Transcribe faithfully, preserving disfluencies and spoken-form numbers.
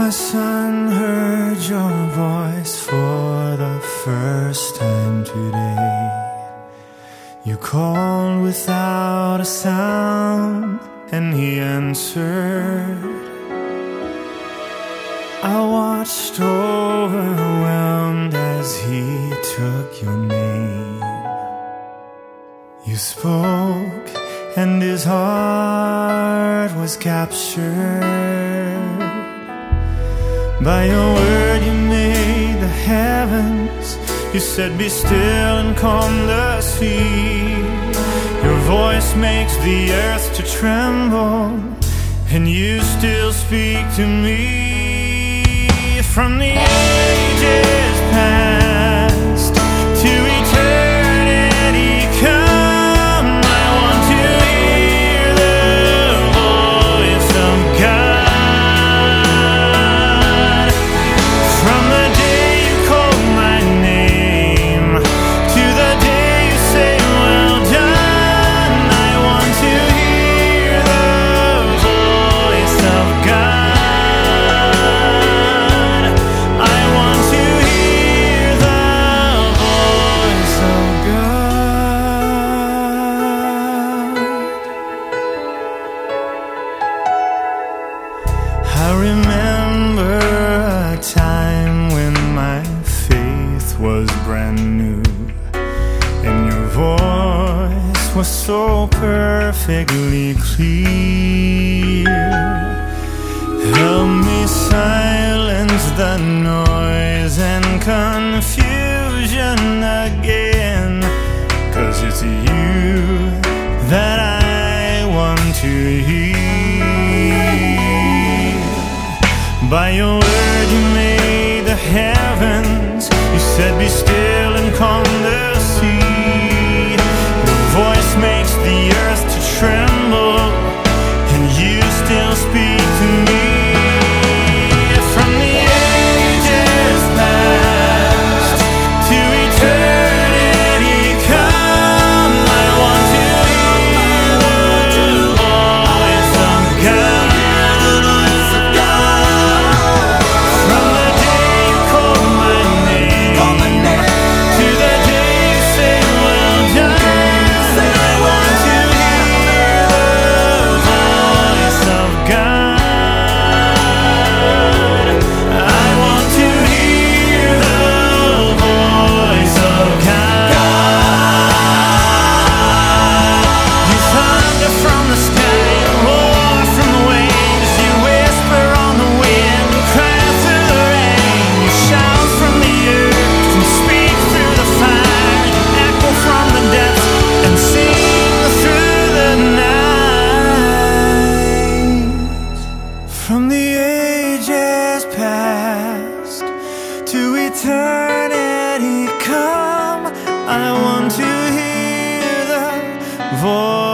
my son heard your voice for the first time today. You called without a sound, and he answered. I watched overwhelmed as he took your name. You spoke, and his heart was captured. By your word you made the heavens. You said be still and calm the sea. Your voice makes the earth to tremble, and you still speak to me. From the ages past to eternity come, I want to hear the voice of God. From the day you call my name to the day you say well done, I want to hear the voice of God. I remember a time when my faith was brand new, and your voice was so perfectly clear. Help me silence the noise and confusion again, 'cause it's you that I want to hear. By your word you made the heavens. You said be still and calm the sea. Your voice makes the earth to tremble, and you still speak to me. From the ages past to eternity come, I want to hear the voice of God. From the ages past to eternity come, I want to hear the voice